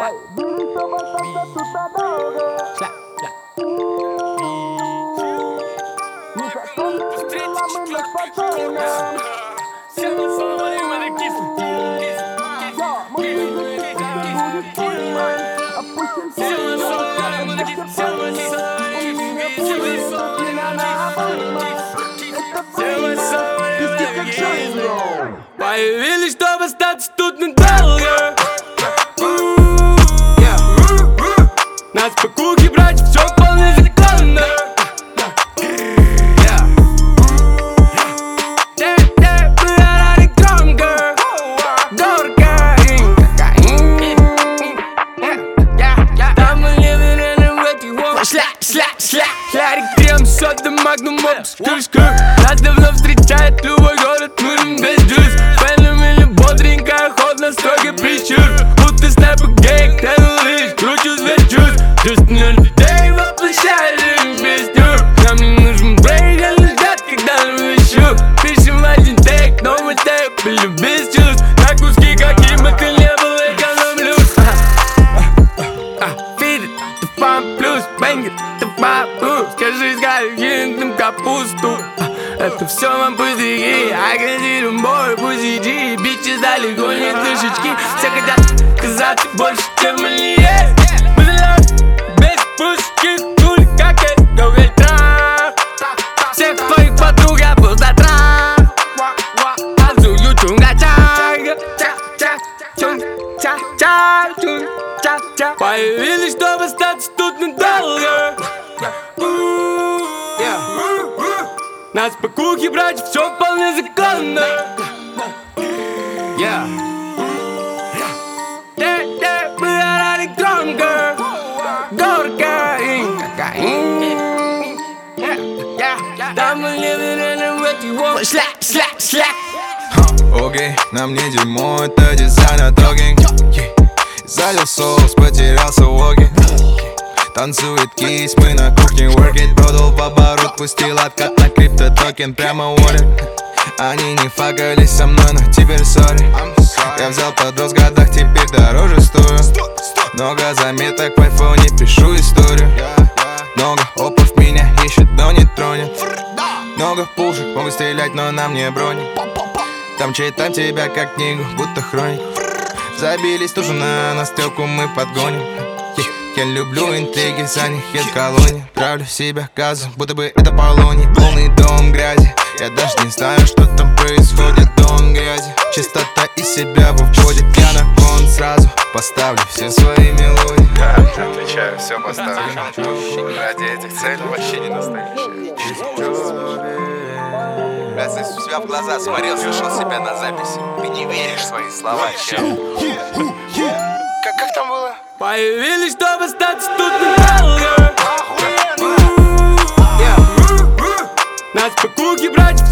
Появились, чтобы остаться тут надолго. Нас по кухне брать, все вполне законно. Мы орали громко, горько и кокаин. Там мы левым в этих волнах. Ларик, крем, сода, магнум, опс, крышка. Нас давно встречает любой город, мы без джуз. Фэном или бодренько, охотно, строго прищур. Будто снайпер гейк, тянул лишь, кручу свечусь. Just на людей воплощали песню. Нам не нужен брейк, а лишь ждать, когда навещу. Пишем один тейк, но мы тейп были без чувств. На куски, каким бы ты не был, экономлюсь. Feed it, the fun plus, bang it, the бабу. Скажи, скажи, им капусту. Это все вам пустяки, агрессируем бой, пустяки. Бичи далеко не душечки. Все хотят казаться больше, чем они есть. Без пушки, хули, как это ветра. Всех твоих подруг я пустота. Азую чунга-чага. Ча-ча-ча-ча-ча. Появились, чтобы остаться тут надолго. Нас по кухне брать, все вполне законно. Мы орали громко, горько и кокаин. Там мы левым в этих волнах. Окей, нам не дерьмо, это дизайнер токинг. Залил соус, потерялся в воге. Танцует кисть, мы на кухне work it. Продал в оборот, пустил откат на криптотокен прямо wallet. Они не факались со мной, но теперь sorry. Я взял подрос в годах, теперь дороже стою. Много заметок в айфоне, пишу историю. Много опов меня ищет, но не тронет. Много пушек, могу стрелять, но нам не брони. Там читаем тебя как книгу, будто хроник. Забились тоже на стрелку, мы подгоним. Я люблю интриги, за них еду колонии. Травлю себя газом, будто бы это полоний. Полный дом грязи, я даже не знаю, что там происходит. Дом грязи, чистота из себя выводит. Я на кон сразу поставлю все свои мелодии. Отвечаю, все поставлю. Ради этих целей вообще не настоящие. Раз я у себя в глаза смотрел, слышал себя на записи. Ты не веришь в свои слова, чел. Как там было? Появились, чтобы остаться тут надолго. Нас по кухне брать,